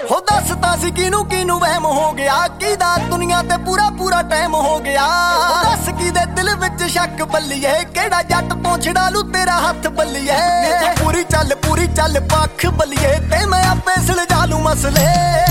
ਹੋ ਦੱਸਤਾ ਸੀ ਕਿਨੂੰ ਵਹਿਮ ਹੋ ਗਿਆ, ਕਿਹਦਾ ਦੁਨੀਆ ਤੇ ਪੂਰਾ ਟਾਈਮ ਹੋ ਗਿਆ। ਦੱਸ ਕਿਹਦੇ ਦਿਲ ਵਿੱਚ ਸ਼ੱਕ ਬੱਲੀਏ, ਕਿਹੜਾ ਜੱਟ ਤੋਂ ਛਡਾ ਲੂ ਤੇਰਾ ਹੱਥ ਬੱਲੀਏ। ਪੂਰੀ ਚੱਲ ਪੱਖ ਬੱਲੀਏ, ਤੇ ਮੈਂ ਆਪੇ ਸੁਲਝਾ ਲੂ ਮਸਲੇ।